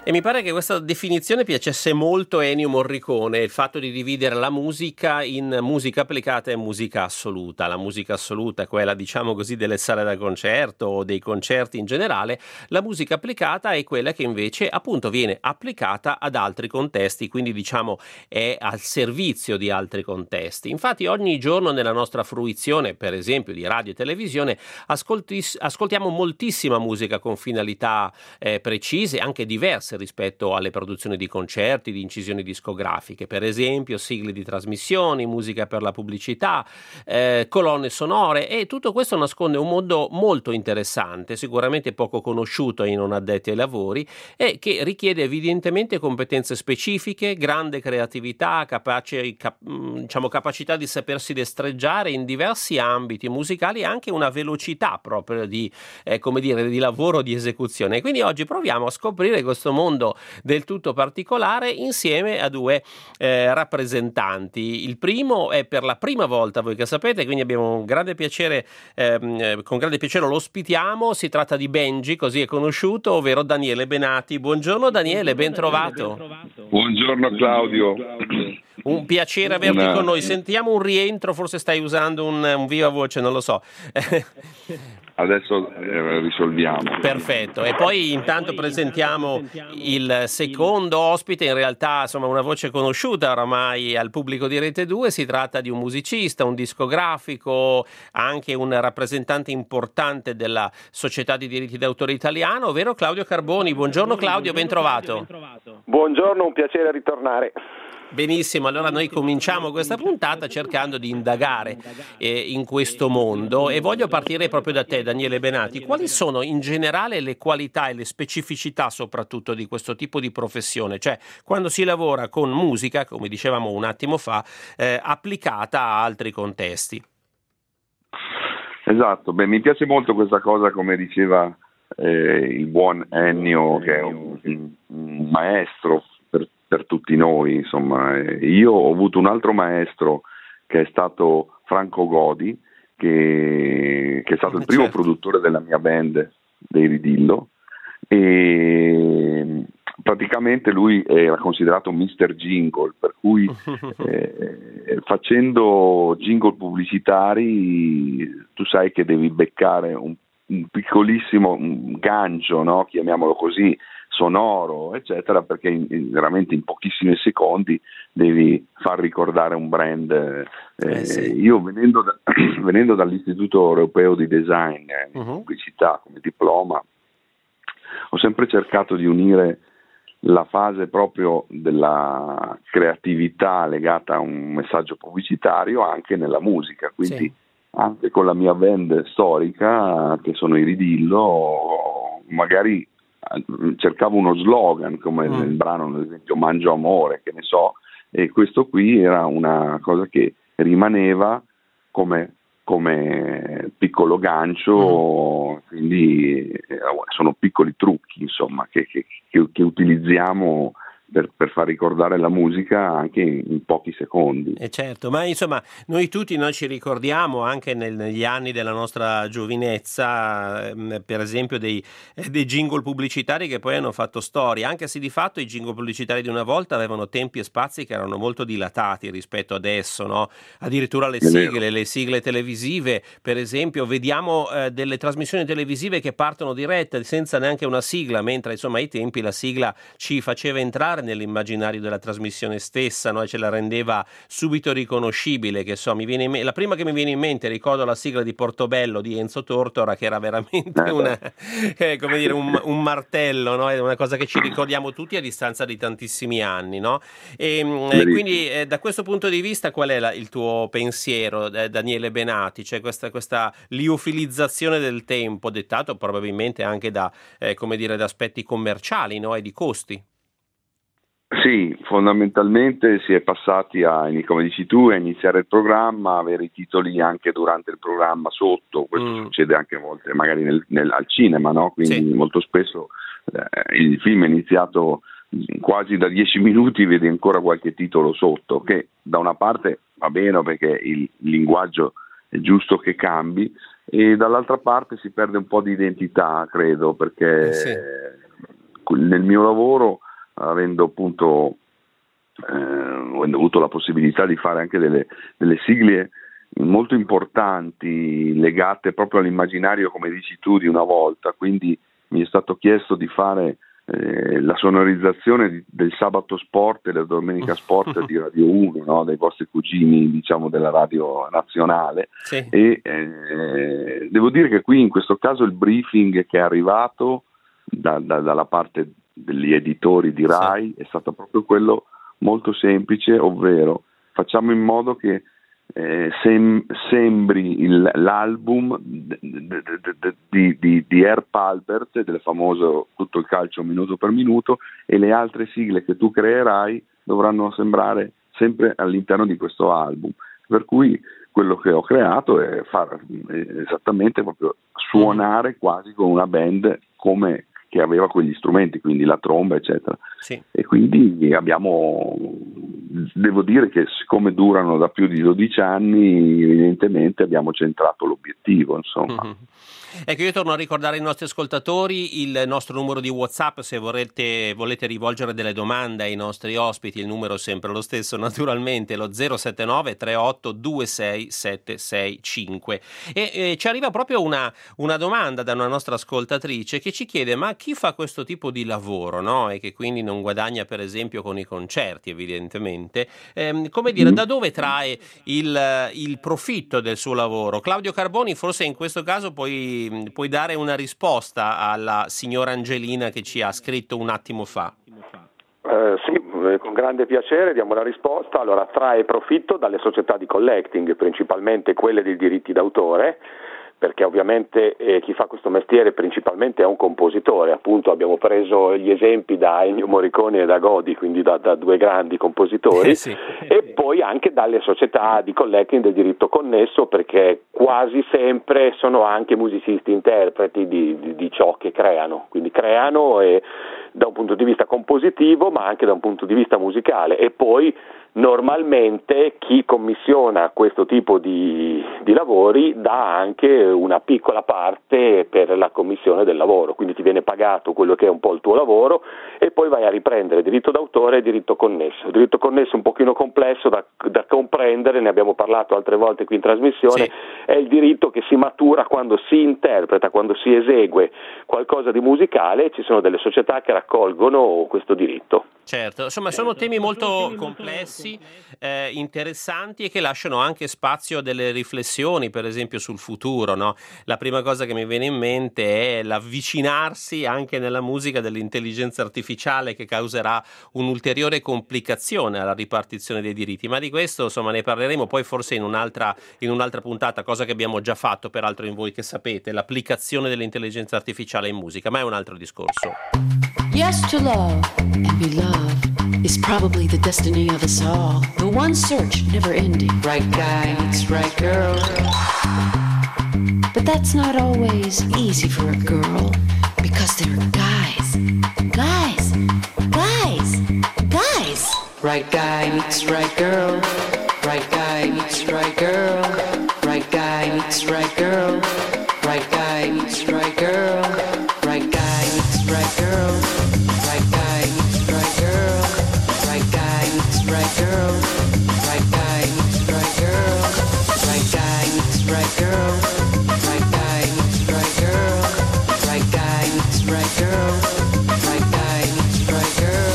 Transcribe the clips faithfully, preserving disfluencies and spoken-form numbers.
E mi pare che questa definizione piacesse molto a Ennio Morricone, il fatto di dividere la musica in musica applicata e musica assoluta. La musica assoluta è quella, diciamo così, delle sale da concerto o dei concerti in generale. La musica applicata è quella che invece appunto viene applicata ad altri contesti, quindi diciamo è al servizio di altri contesti. Infatti ogni giorno nella nostra fruizione, per esempio di radio e televisione, ascolti, ascoltiamo moltissima musica con finalità eh, precise, anche diverse rispetto alle produzioni di concerti, di incisioni discografiche, per esempio sigle di trasmissioni, musica per la pubblicità, eh, colonne sonore, e tutto questo nasconde un mondo molto interessante, sicuramente poco conosciuto ai non addetti ai lavori e che richiede evidentemente competenze specifiche, grande creatività, capace, cap- diciamo, capacità di sapersi destreggiare in diversi ambiti musicali e anche una velocità proprio di, eh, come dire, di lavoro, di esecuzione. E quindi oggi proviamo a scoprire questo mondo del tutto particolare insieme a due eh, rappresentanti. Il primo è per la prima volta, voi che sapete, quindi abbiamo un grande piacere, ehm, con grande piacere lo ospitiamo. Si tratta di Benji, così è conosciuto, ovvero Daniele Benati. Buongiorno Daniele, ben trovato. Buongiorno Claudio. Un piacere averti Una... con noi. Sentiamo un rientro, forse stai usando un, un viva voce, non lo so. Adesso eh, risolviamo. Perfetto, e poi intanto presentiamo il secondo ospite, in realtà insomma una voce conosciuta oramai al pubblico di Rete due. Si tratta di un musicista, un discografico, anche un rappresentante importante della Società di Diritti d'autore italiano, ovvero Claudio Carboni. Buongiorno Claudio, ben trovato. Buongiorno, un piacere ritornare. Benissimo, allora noi cominciamo questa puntata cercando di indagare eh, in questo mondo, e voglio partire proprio da te, Daniele Benati. Quali sono in generale le qualità e le specificità soprattutto di questo tipo di professione? Cioè, quando si lavora con musica, come dicevamo un attimo fa, eh, applicata a altri contesti. Esatto, beh, mi piace molto questa cosa, come diceva eh, il buon Ennio, che è un, un maestro per, per tutti noi, insomma. Io ho avuto un altro maestro che è stato Franco Godi, che, che è stato il primo certo. produttore della mia band, dei Ridillo, e praticamente lui era considerato mister Jingle, per cui eh, facendo jingle pubblicitari tu sai che devi beccare un, un piccolissimo un gancio, no? Chiamiamolo così, sonoro, eccetera, perché in, in, veramente in pochissimi secondi devi far ricordare un brand. Eh, eh sì. Io venendo, da, venendo dall'Istituto Europeo di Design eh, in uh-huh. pubblicità come diploma, ho sempre cercato di unire la fase proprio della creatività legata a un messaggio pubblicitario anche nella musica, quindi sì. Anche con la mia band storica, che sono i Ridillo, magari cercavo uno slogan come mm. nel brano, ad esempio Mangio Amore, che ne so, e questo qui era una cosa che rimaneva come, come piccolo gancio, mm. quindi eh, sono piccoli trucchi, insomma, che, che, che, che utilizziamo Per, per far ricordare la musica anche in, in pochi secondi. Eh certo, ma insomma noi tutti noi ci ricordiamo anche nel, negli anni della nostra giovinezza, ehm, per esempio dei, eh, dei jingle pubblicitari che poi hanno fatto storia, anche se di fatto i jingle pubblicitari di una volta avevano tempi e spazi che erano molto dilatati rispetto adesso, no? Addirittura le sigle, le sigle televisive, per esempio, vediamo eh, delle trasmissioni televisive che partono dirette senza neanche una sigla, mentre insomma ai tempi la sigla ci faceva entrare nell'immaginario della trasmissione stessa, no? Ce la rendeva subito riconoscibile. Che so, mi viene in me- la prima che mi viene in mente, ricordo la sigla di Portobello di Enzo Tortora, che era veramente una, eh, come dire, un, un martello, no? È una cosa che ci ricordiamo tutti a distanza di tantissimi anni, no? E eh, quindi eh, da questo punto di vista qual è la, il tuo pensiero, eh, Daniele Benati? C'è questa, questa liofilizzazione del tempo, dettato probabilmente anche da, eh, come dire, da aspetti commerciali, no? E di costi. Sì, fondamentalmente si è passati a, come dici tu, a iniziare il programma, avere i titoli anche durante il programma sotto. Questo mm. succede anche a volte magari nel, nel, al cinema, no? Quindi sì. Molto spesso eh, il film è iniziato quasi da dieci minuti, vedi ancora qualche titolo sotto, che da una parte va bene perché il linguaggio è giusto che cambi, e dall'altra parte si perde un po' di identità, credo, perché... Eh sì. nel mio lavoro, avendo appunto eh, avendo avuto la possibilità di fare anche delle, delle sigle molto importanti legate proprio all'immaginario, come dici tu, di una volta, quindi mi è stato chiesto di fare eh, la sonorizzazione di, del Sabato Sport e della Domenica Sport di Radio uno, no? Dei vostri cugini, diciamo, della radio nazionale. Sì. E eh, devo dire che qui in questo caso il briefing che è arrivato da, da, dalla parte degli editori di Rai, sì, è stato proprio quello molto semplice, ovvero facciamo in modo che Eh, sem- sembri il, l'album d- d- d- di, di, di Herb Alpert, del famoso Tutto il calcio minuto per minuto, e le altre sigle che tu creerai dovranno sembrare sempre all'interno di questo album, per cui quello che ho creato è far è esattamente proprio suonare quasi con una band come che aveva quegli strumenti, quindi la tromba eccetera, sì. E quindi abbiamo, devo dire che siccome durano da più di dodici anni, evidentemente abbiamo centrato l'obiettivo, insomma. Mm-hmm. Ecco, io torno a ricordare ai nostri ascoltatori il nostro numero di WhatsApp, se vorrete, volete rivolgere delle domande ai nostri ospiti, il numero è sempre lo stesso naturalmente, lo zero sette nove tre otto due sei sette sei cinque, e eh, ci arriva proprio una, una domanda da una nostra ascoltatrice che ci chiede: ma chi fa questo tipo di lavoro, no? E che quindi non guadagna per esempio con i concerti evidentemente, ehm, come dire, da dove trae il, il profitto del suo lavoro? Claudio Carboni, forse in questo caso puoi puoi dare una risposta alla signora Angelina che ci ha scritto un attimo fa. Eh, sì, con grande piacere diamo la risposta. Allora, trae profitto dalle società di collecting, principalmente quelle dei diritti d'autore, perché ovviamente eh, chi fa questo mestiere principalmente è un compositore, appunto abbiamo preso gli esempi da Ennio Morricone e da Godi, quindi da, da due grandi compositori, eh sì. E poi anche dalle società di collecting del diritto connesso, perché quasi sempre sono anche musicisti interpreti di, di, di ciò che creano, quindi creano e, da un punto di vista compositivo ma anche da un punto di vista musicale, e poi normalmente chi commissiona questo tipo di, di lavori dà anche una piccola parte per la commissione del lavoro, quindi ti viene pagato quello che è un po' il tuo lavoro e poi vai a riprendere diritto d'autore e diritto connesso. Il diritto connesso è un pochino complesso da, da comprendere, ne abbiamo parlato altre volte qui in trasmissione, sì. È il diritto che si matura quando si interpreta, quando si esegue qualcosa di musicale, e ci sono delle società che raccolgono questo diritto. Certo, insomma sono temi molto complessi, eh, interessanti, e che lasciano anche spazio a delle riflessioni, per esempio sul futuro, no? La prima cosa che mi viene in mente è l'avvicinarsi anche nella musica dell'intelligenza artificiale, che causerà un'ulteriore complicazione alla ripartizione dei diritti, ma di questo insomma ne parleremo poi forse in un'altra, in un'altra puntata, cosa che abbiamo già fatto peraltro in Voi che sapete, l'applicazione dell'intelligenza artificiale in musica, ma è un altro discorso. Yes to love and be loved is probably the destiny of us all. The one search never ending. Right guy meets right girl. But that's not always easy for a girl, because there are guys, guys, guys, guys. Right guy meets right girl. Right guy meets right girl. Right guy meets right girl. Right guy meets right girl. Right guy meets right girl. Right guy meets right girl. Right guy meets right girl. Right guy meets right girl. Right guy meets right girl. Right guy meets right girl. Right guy meets right girl. Right guy meets right girl.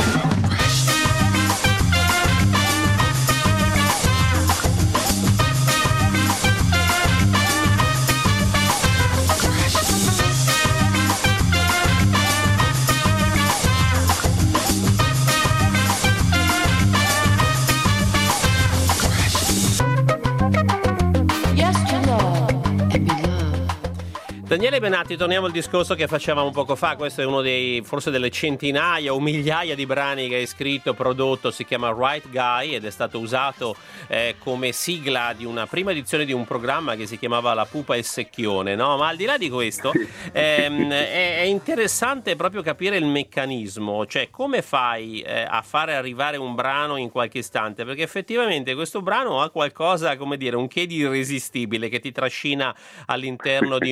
Daniele Benatti, torniamo al discorso che facevamo poco fa. Questo è uno dei, forse delle centinaia o migliaia di brani che hai scritto, prodotto, si chiama Right Guy ed è stato usato eh, come sigla di una prima edizione di un programma che si chiamava La Pupa e Secchione, no? Ma al di là di questo ehm, è, è interessante proprio capire il meccanismo, cioè come fai eh, a fare arrivare un brano in qualche istante, perché effettivamente questo brano ha qualcosa, come dire, un che di irresistibile che ti trascina all'interno di un ritmo,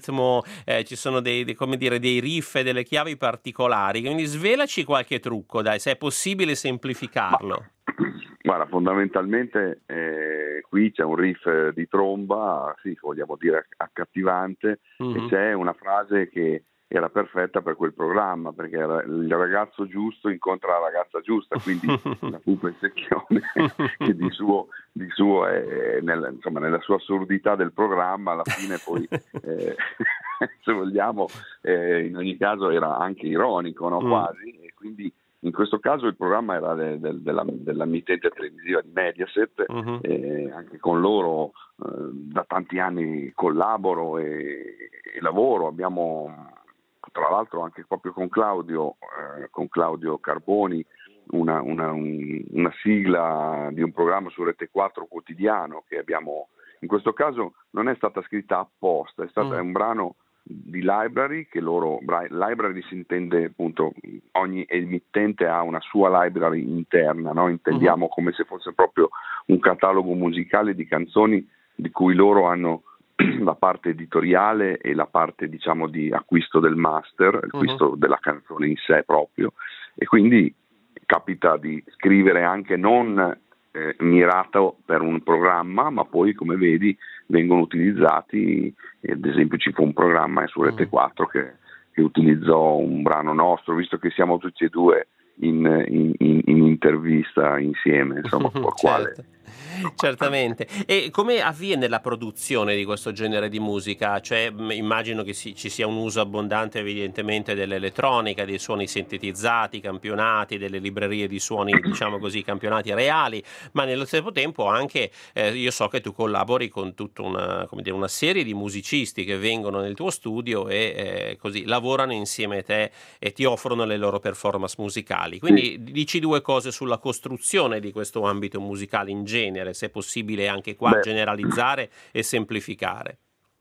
ritmo, eh, ci sono dei, dei, come dire, dei riff e delle chiavi particolari, quindi svelaci qualche trucco, dai, se è possibile semplificarlo. Guarda, fondamentalmente eh, qui c'è un riff di tromba, sì, vogliamo dire accattivante, mm-hmm. e c'è una frase che era perfetta per quel programma, perché era il ragazzo giusto incontra la ragazza giusta, quindi la pupa in secchione, che di suo, di suo è, nel, insomma, nella sua assurdità del programma, alla fine poi, eh, se vogliamo, eh, in ogni caso era anche ironico, no? Quasi, e quindi in questo caso il programma era de, de, della, dell'amittente televisiva di Mediaset, uh-huh. e anche con loro eh, da tanti anni collaboro e, e lavoro, abbiamo tra l'altro anche proprio con Claudio, eh, con Claudio Carboni, una, una, un, una sigla di un programma su Rete quattro quotidiano che abbiamo, in questo caso non è stata scritta apposta, è stato mm. è un brano di library, che loro, library si intende appunto, ogni emittente ha una sua library interna, no? Intendiamo mm. come se fosse proprio un catalogo musicale di canzoni di cui loro hanno la parte editoriale e la parte, diciamo, di acquisto del master, acquisto uh-huh. della canzone in sé proprio, e quindi capita di scrivere anche non eh, mirato per un programma, ma poi, come vedi, vengono utilizzati, ad esempio ci fu un programma su Rete quattro che, che utilizzò un brano nostro, visto che siamo tutti e due in, in, in, in intervista insieme, insomma, por quale... Certo. Certamente. E come avviene la produzione di questo genere di musica? Cioè, immagino che si, ci sia un uso abbondante evidentemente dell'elettronica, dei suoni sintetizzati, campionati, delle librerie di suoni, diciamo così, campionati reali, ma nello stesso tempo anche eh, io so che tu collabori con tutta una, come dire, una serie di musicisti che vengono nel tuo studio e eh, così lavorano insieme a te e ti offrono le loro performance musicali. Quindi sì. Dici due cose sulla costruzione di questo ambito musicale in genere, se è possibile anche qua Beh, generalizzare e semplificare.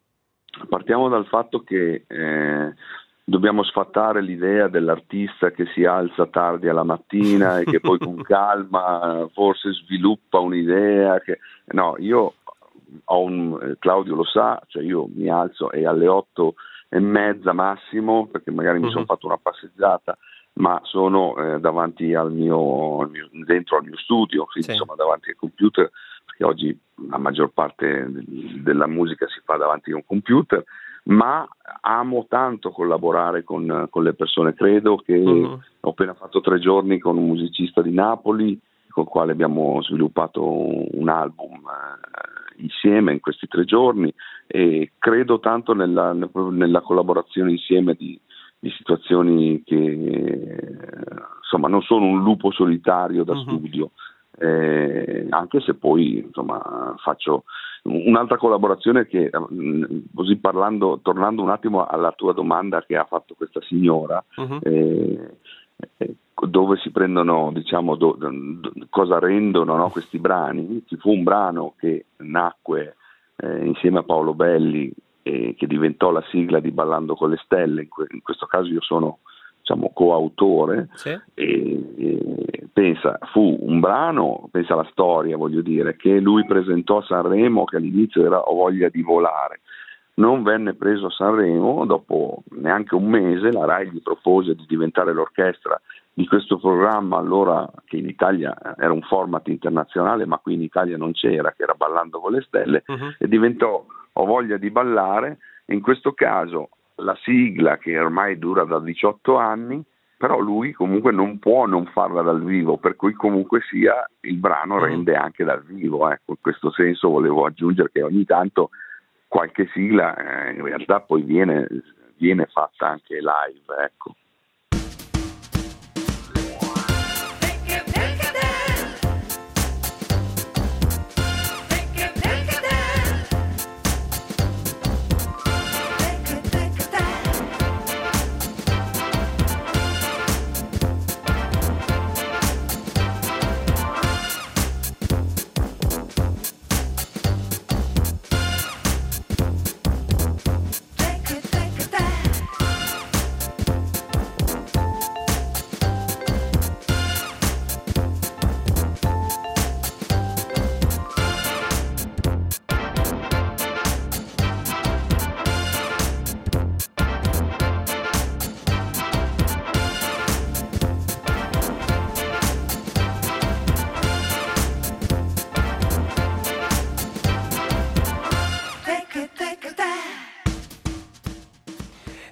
Partiamo dal fatto che eh, dobbiamo sfatare l'idea dell'artista che si alza tardi alla mattina e che poi con calma forse sviluppa un'idea. Che... No, io ho un, Claudio lo sa, cioè io mi alzo e alle otto e mezza massimo, perché magari mi uh-huh. sono fatto una passeggiata, ma sono eh, davanti al mio, al mio dentro al mio studio, quindi sì. insomma davanti al computer, perché oggi la maggior parte della musica si fa davanti a un computer, ma amo tanto collaborare con, con le persone. Credo che uh-huh. ho appena fatto tre giorni con un musicista di Napoli con il quale abbiamo sviluppato un album eh, insieme in questi tre giorni, e credo tanto nella, nella collaborazione insieme di di situazioni che insomma non sono un lupo solitario da uh-huh. studio, eh, anche se poi insomma faccio un'altra collaborazione che, così parlando, tornando un attimo alla tua domanda che ha fatto questa signora, uh-huh. eh, eh, dove si prendono, diciamo, do, do, cosa rendono, no, questi brani. Ci fu un brano che nacque eh, insieme a Paolo Belli, e che diventò la sigla di Ballando con le Stelle. In, que- in questo caso io sono, diciamo, coautore, sì. e, e pensa, fu un brano, pensa alla storia, voglio dire, che lui presentò a Sanremo, che all'inizio era Ho voglia di volare, non venne preso a Sanremo, dopo neanche un mese la Rai gli propose di diventare l'orchestra di questo programma, allora che in Italia era un format internazionale, ma qui in Italia non c'era, che era Ballando con le Stelle, uh-huh. e diventò Ho voglia di ballare. In questo caso la sigla, che ormai dura da diciotto anni, però lui comunque non può non farla dal vivo, per cui comunque sia il brano rende anche dal vivo, ecco. In questo senso volevo aggiungere che ogni tanto qualche sigla eh, in realtà poi viene, viene fatta anche live, ecco.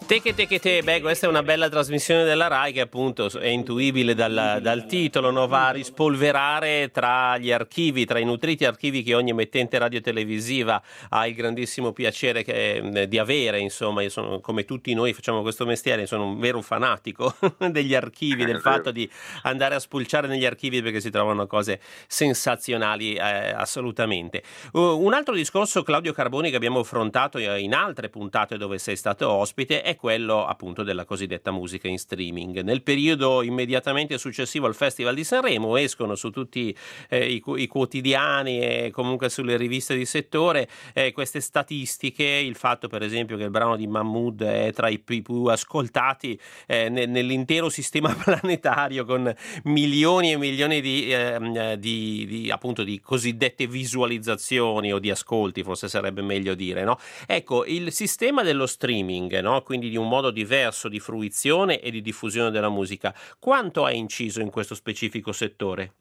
Te che te che te, beh, questa è una bella trasmissione della Rai che appunto è intuibile dal, dal titolo, no? Va a rispolverare tra gli archivi, tra i nutriti archivi che ogni emittente radiotelevisiva ha il grandissimo piacere che, di avere, insomma. Io sono, come tutti noi facciamo questo mestiere, sono un vero fanatico degli archivi, del fatto di andare a spulciare negli archivi perché si trovano cose sensazionali, eh, assolutamente. Uh, un altro discorso, Claudio Carboni, che abbiamo affrontato in altre puntate dove sei stato ospite è quello appunto della cosiddetta musica in streaming. Nel periodo immediatamente successivo al Festival di Sanremo escono su tutti eh, i, i quotidiani e comunque sulle riviste di settore eh, queste statistiche, il fatto per esempio che il brano di Mahmood è tra i più ascoltati eh, ne, nell'intero sistema planetario, con milioni e milioni di, eh, di, di appunto di cosiddette visualizzazioni o di ascolti, forse sarebbe meglio dire, no? Ecco, il sistema dello streaming, no? Quindi di un modo diverso di fruizione e di diffusione della musica, quanto ha inciso in questo specifico settore?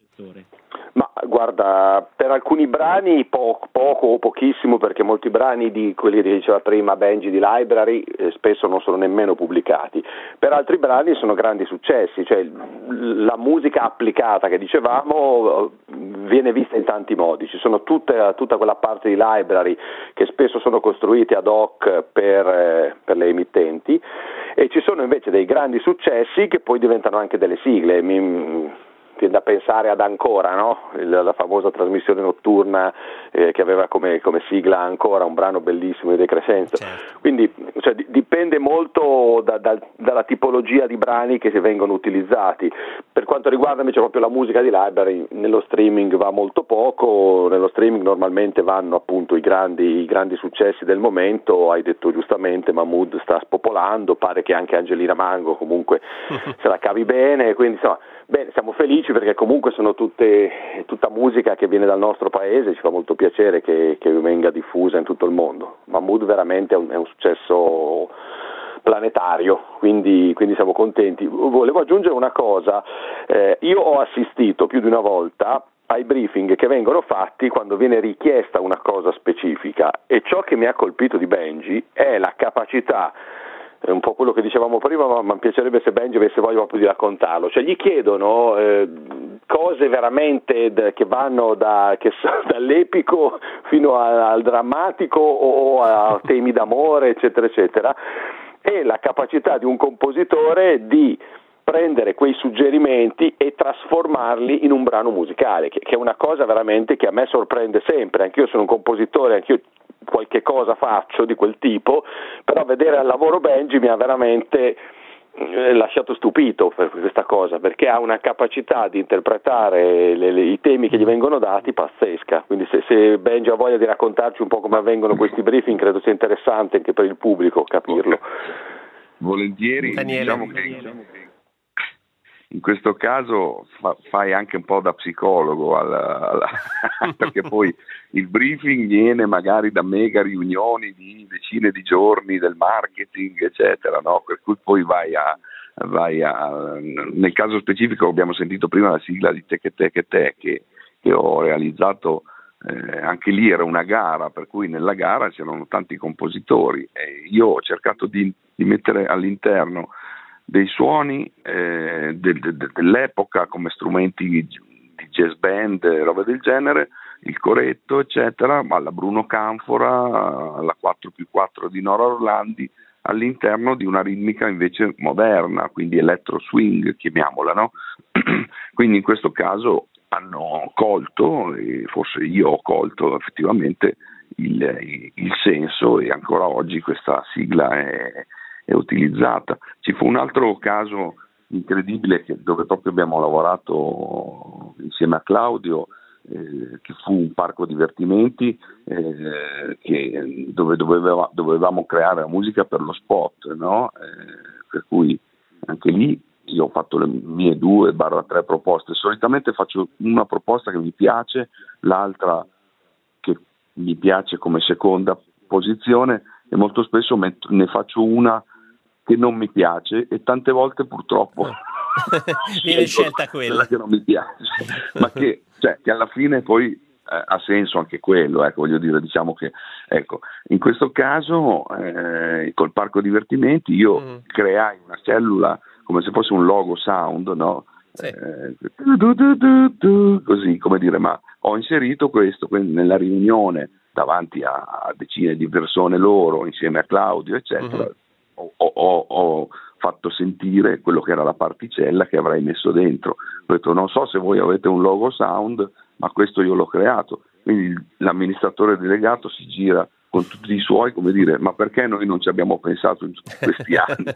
Ma guarda, per alcuni brani poco, poco o pochissimo, perché molti brani di quelli che diceva prima Benji di Library eh, spesso non sono nemmeno pubblicati. Per altri brani sono grandi successi, cioè la musica applicata che dicevamo viene vista in tanti modi. Ci sono tutte, tutta quella parte di Library che spesso sono costruite ad hoc per, eh, per le emittenti, e ci sono invece dei grandi successi che poi diventano anche delle sigle. Mi, da pensare ad Ancora, no? La famosa trasmissione notturna eh, che aveva come, come sigla Ancora, un brano bellissimo di De Crescenzo. Certo. Quindi cioè, d- dipende molto da, da, dalla tipologia di brani che si vengono utilizzati. Per quanto riguarda invece proprio la musica di Library, nello streaming va molto poco. Nello streaming normalmente vanno appunto i grandi, i grandi successi del momento. Hai detto giustamente, Mahmood sta spopolando, pare che anche Angelina Mango comunque se la cavi bene, quindi insomma bene, siamo felici perché comunque sono tutte, tutta musica che viene dal nostro paese, ci fa molto piacere che, che venga diffusa in tutto il mondo. Mahmood veramente è un, è un successo planetario, quindi, quindi siamo contenti. Volevo aggiungere una cosa, eh, io ho assistito più di una volta ai briefing che vengono fatti quando viene richiesta una cosa specifica, e ciò che mi ha colpito di Benji è la capacità, è un po' quello che dicevamo prima, ma mi piacerebbe se Benji avesse voglia proprio di raccontarlo. Cioè gli chiedono eh, cose veramente d- che vanno da, che so, dall'epico fino a, al drammatico o a temi d'amore, eccetera, eccetera, e la capacità di un compositore di prendere quei suggerimenti e trasformarli in un brano musicale, che, che è una cosa veramente che a me sorprende sempre. Anch'io sono un compositore, anch'io qualche cosa faccio di quel tipo, però vedere al lavoro Benji mi ha veramente eh, lasciato stupito per questa cosa, perché ha una capacità di interpretare le, le, i temi che gli vengono dati pazzesca. Quindi se, se Benji ha voglia di raccontarci un po' come avvengono questi briefing, credo sia interessante anche per il pubblico capirlo. Volentieri. Diciamo che, diciamo che in questo caso fa, fai anche un po' da psicologo alla, alla, perché poi il briefing viene magari da mega riunioni di decine di giorni del marketing, eccetera, no? Per cui poi vai a, vai a nel caso specifico abbiamo sentito prima la sigla di Te che te che te che, che ho realizzato, eh, anche lì era una gara, per cui nella gara c'erano tanti compositori e io ho cercato di, di mettere all'interno dei suoni eh, del, de, dell'epoca come strumenti di jazz band, roba del genere, il corretto, eccetera, ma la Bruno Canfora, la quattro più quattro di Nora Orlandi, all'interno di una ritmica invece moderna, quindi electro swing, chiamiamola, no? Quindi in questo caso hanno colto, e forse io ho colto effettivamente il, il senso, e ancora oggi questa sigla è è utilizzata. Ci fu un altro caso incredibile che, dove proprio abbiamo lavorato insieme a Claudio, eh, che fu un parco divertimenti eh, che, dove doveva, dovevamo creare la musica per lo spot, no? Eh, per cui anche lì io ho fatto le mie due barra tre proposte. Solitamente faccio una proposta che mi piace, l'altra che mi piace come seconda posizione, e molto spesso metto, ne faccio una che non mi piace, e tante volte purtroppo viene scelta quella che non mi piace, ma che, cioè, che alla fine poi eh, ha senso anche quello, ecco, voglio dire, diciamo che, ecco, in questo caso eh, col parco divertimenti io mm. creai una cellula come se fosse un logo sound, no? Sì. Eh, du, du, du, du, così, come dire, ma ho inserito questo nella riunione davanti a, a decine di persone loro, insieme a Claudio, eccetera. Mm-hmm. Ho, ho, ho fatto sentire quello che era la particella che avrei messo dentro. Ho detto, non so se voi avete un logo sound, ma questo io l'ho creato. Quindi l'amministratore delegato si gira con tutti i suoi, come dire, ma perché noi non ci abbiamo pensato in tutti questi anni?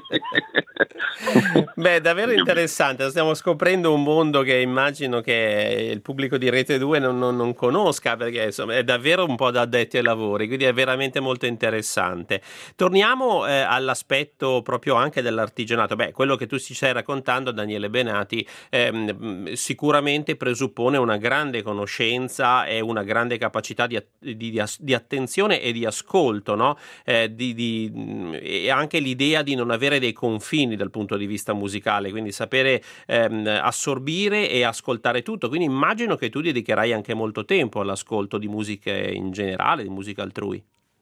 Beh, davvero interessante, stiamo scoprendo un mondo che immagino che il pubblico di Rete due non, non, non conosca, perché insomma è davvero un po' da addetti ai lavori, quindi è veramente molto interessante. Torniamo eh, all'aspetto proprio anche dell'artigianato. Beh, quello che tu ci stai raccontando, Daniele Benati, ehm, sicuramente presuppone una grande conoscenza e una grande capacità di, di, di, di attenzione e di ascolto, no? Eh, di, di, e anche l'idea di non avere dei confini dal punto di vista musicale, quindi sapere ehm, assorbire e ascoltare tutto. Quindi immagino che tu dedicherai anche molto tempo all'ascolto di musiche in generale, di musica altrui.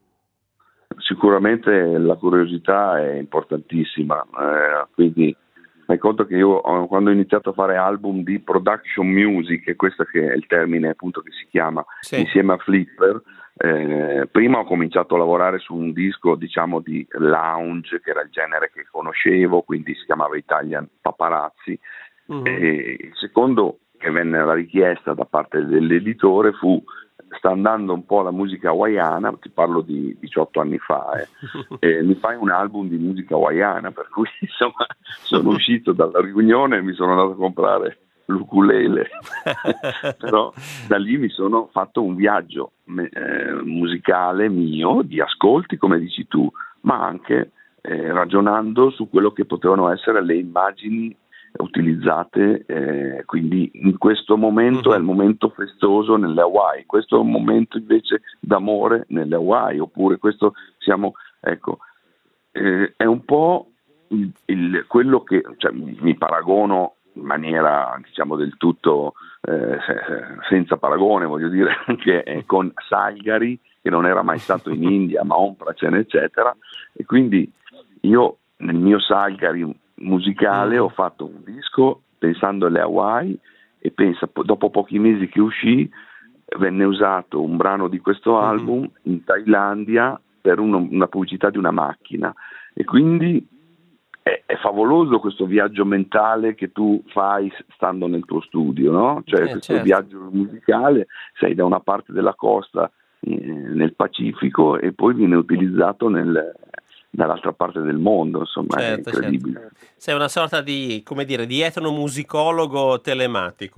Sicuramente la curiosità è importantissima, eh, quindi fai conto che io quando ho iniziato a fare album di production music, e questo che è il termine appunto che si chiama, sì, insieme a Flipper, Eh, prima ho cominciato a lavorare su un disco, diciamo, di lounge, che era il genere che conoscevo, quindi si chiamava Italian Paparazzi. Uh-huh. E il secondo, che venne la richiesta da parte dell'editore, fu: sta andando un po' la musica hawaiana, ti parlo di diciotto anni fa, eh, e mi fai un album di musica hawaiana, per cui insomma sono uscito dalla riunione e mi sono andato a comprare l'ukulele. Però da lì mi sono fatto un viaggio eh, musicale mio, di ascolti, come dici tu, ma anche eh, ragionando su quello che potevano essere le immagini utilizzate, eh, quindi in questo momento uh-huh. è il momento festoso nelle Hawaii, questo è un momento invece d'amore nelle Hawaii, oppure questo siamo, ecco, eh, è un po' il, il, quello che, cioè, mi, mi paragono in maniera, diciamo, del tutto eh, senza paragone, voglio dire, anche con Salgari, che non era mai stato in India, ma Ompracen, eccetera, e quindi io nel mio Salgari musicale ho fatto un disco pensando alle Hawaii, e pensa, dopo pochi mesi che uscì venne usato un brano di questo album in Thailandia per uno, una pubblicità di una macchina, e quindi È, è favoloso questo viaggio mentale che tu fai stando nel tuo studio, no? Cioè eh, questo certo. viaggio musicale, sei da una parte della costa eh, nel Pacifico e poi viene utilizzato nel, dall'altra parte del mondo, insomma, certo, è incredibile. Certo. Sei una sorta di, come dire, di etnomusicologo telematico.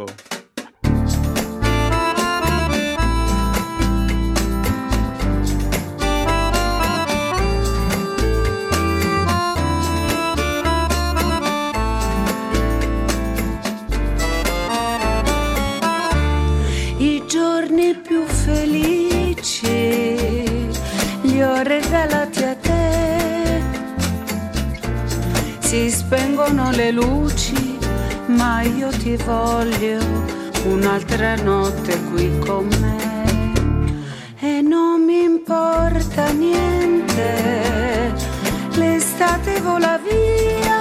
Più felici li ho regalati a te, si spengono le luci ma io ti voglio un'altra notte qui con me, e non mi importa niente, l'estate vola via,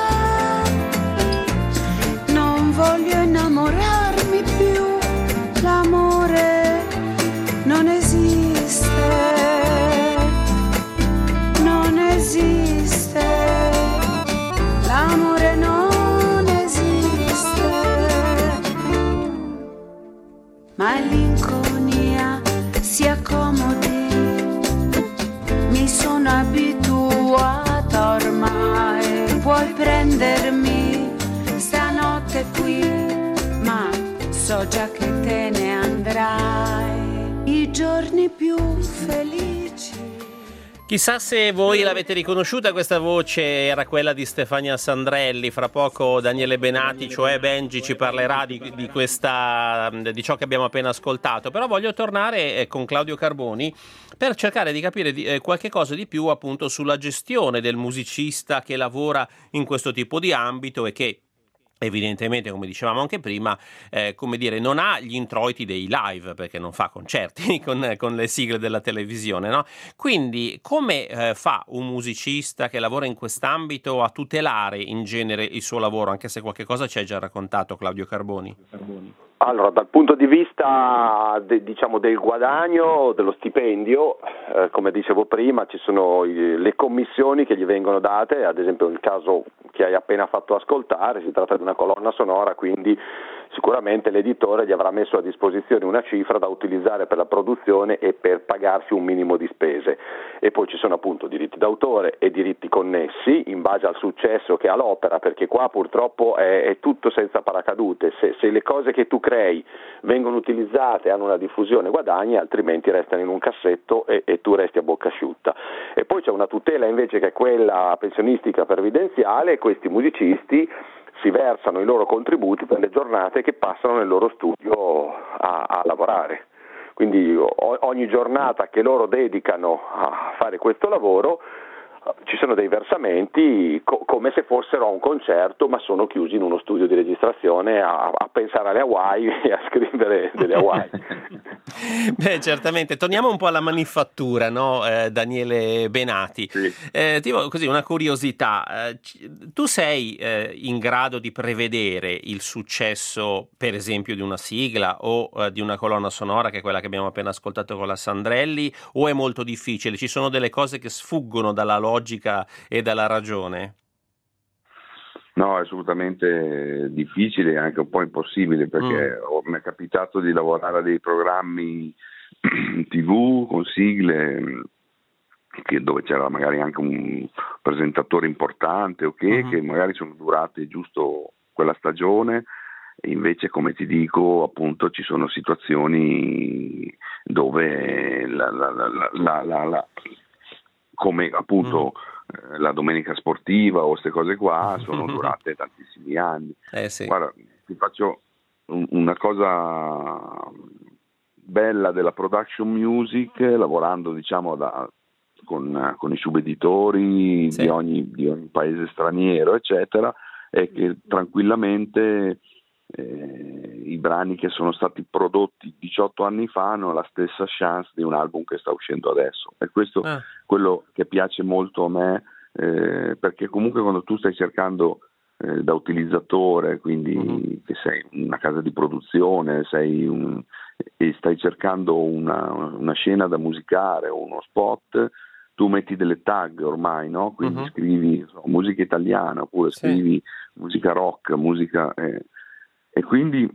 non voglio innamorarmi più, l'amore non esiste, non esiste, l'amore non esiste, ma l'inconia si accomodi, mi sono abituata ormai, puoi prendermi stanotte qui, ma so già che te ne andrai. I giorni più felici. Chissà se voi l'avete riconosciuta, questa voce era quella di Stefania Sandrelli. Fra poco Daniele Benati, cioè Benji, ci parlerà di, di, questa, di ciò che abbiamo appena ascoltato. Però voglio tornare eh, con Claudio Carboni per cercare di capire di, eh, qualche cosa di più appunto sulla gestione del musicista che lavora in questo tipo di ambito e che evidentemente, come dicevamo anche prima, eh, come dire, non ha gli introiti dei live perché non fa concerti con, con le sigle della televisione, no? Quindi come eh, fa un musicista che lavora in quest'ambito a tutelare in genere il suo lavoro, anche se qualche cosa ci hai già raccontato, Claudio Carboni? Allora, dal punto di vista de, diciamo del guadagno, dello stipendio, eh, come dicevo prima, ci sono i, le commissioni che gli vengono date, ad esempio nel caso che hai appena fatto ascoltare, si tratta di una colonna sonora, quindi sicuramente l'editore gli avrà messo a disposizione una cifra da utilizzare per la produzione e per pagarsi un minimo di spese. E poi ci sono appunto diritti d'autore e diritti connessi in base al successo che ha l'opera, perché qua purtroppo è, è tutto senza paracadute. Se, se le cose che tu crei vengono utilizzate, hanno una diffusione, guadagni, altrimenti restano in un cassetto e, e tu resti a bocca asciutta. E poi c'è una tutela invece che è quella pensionistica previdenziale, e questi musicisti si versano i loro contributi per le giornate che passano nel loro studio a, a lavorare. Quindi o, ogni giornata che loro dedicano a fare questo lavoro ci sono dei versamenti co- come se fossero a un concerto, ma sono chiusi in uno studio di registrazione a, a pensare alle Hawaii e a scrivere delle Hawaii. Beh, certamente. Torniamo un po' alla manifattura, no? eh, Daniele Benati. Sì. Eh, tipo così una curiosità. Eh, tu sei eh, in grado di prevedere il successo, per esempio, di una sigla o eh, di una colonna sonora, che è quella che abbiamo appena ascoltato con la Sandrelli, o è molto difficile? Ci sono delle cose che sfuggono dalla logica e dalla ragione? No, è assolutamente difficile e anche un po' impossibile, perché mm. mi è capitato di lavorare a dei programmi tivù con sigle che, dove c'era magari anche un presentatore importante, okay, mm-hmm. che magari sono durate giusto quella stagione, e invece, come ti dico, appunto ci sono situazioni dove la, la, la, la, la, la, come appunto mm. la domenica sportiva o queste cose qua sono durate tantissimi anni. Eh sì. Guarda, ti faccio un, una cosa bella della production music, lavorando diciamo da, con, con i subeditori sì. di, ogni, di ogni paese straniero eccetera, è che tranquillamente eh, i brani che sono stati prodotti diciotto anni fa hanno la stessa chance di un album che sta uscendo adesso, e questo è ah. quello che piace molto a me, eh, perché comunque quando tu stai cercando eh, da utilizzatore, quindi uh-huh. che sei una casa di produzione, sei un, e stai cercando una, una scena da musicare o uno spot, tu metti delle tag ormai, no? Quindi uh-huh. scrivi so, musica italiana, oppure sì. scrivi musica rock, musica eh, e quindi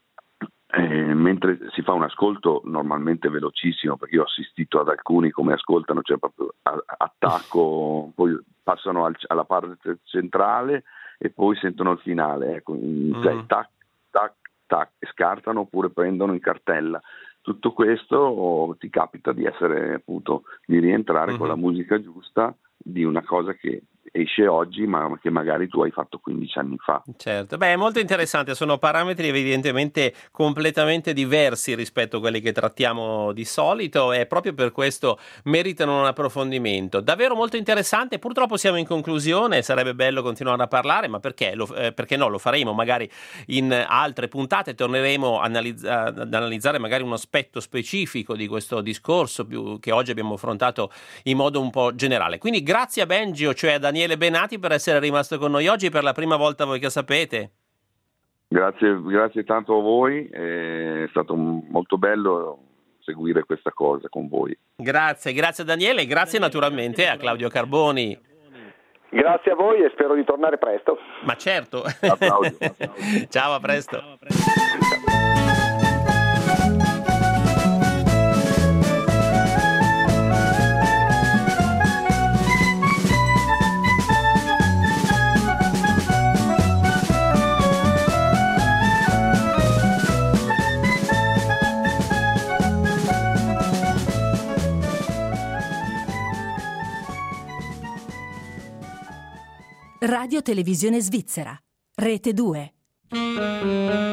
eh, mentre si fa un ascolto normalmente velocissimo, perché io ho assistito ad alcuni come ascoltano, cioè proprio a, attacco, poi passano al, alla parte centrale e poi sentono il finale, ecco, mm. cioè, tac, tac, tac, e scartano oppure prendono in cartella. Tutto questo ti capita di essere appunto di rientrare mm-hmm. con la musica giusta di una cosa che esce oggi ma che magari tu hai fatto quindici anni fa. Certo, beh, è molto interessante, sono parametri evidentemente completamente diversi rispetto a quelli che trattiamo di solito, e proprio per questo meritano un approfondimento davvero molto interessante. Purtroppo siamo in conclusione, sarebbe bello continuare a parlare, ma perché, lo, eh, perché no, lo faremo magari in altre puntate, torneremo analizza- ad analizzare magari un aspetto specifico di questo discorso più, che oggi abbiamo affrontato in modo un po' generale. Quindi grazie a Bengio, cioè a Daniele Benati, per essere rimasto con noi oggi per la prima volta, voi che sapete. Grazie, grazie tanto a voi, è stato molto bello seguire questa cosa con voi. Grazie, grazie a Daniele, grazie naturalmente a Claudio Carboni. Grazie a voi e spero di tornare presto. Ma certo. Ciao, Claudio. Ciao, a presto. Ciao, a presto. Radio Televisione Svizzera, Rete due.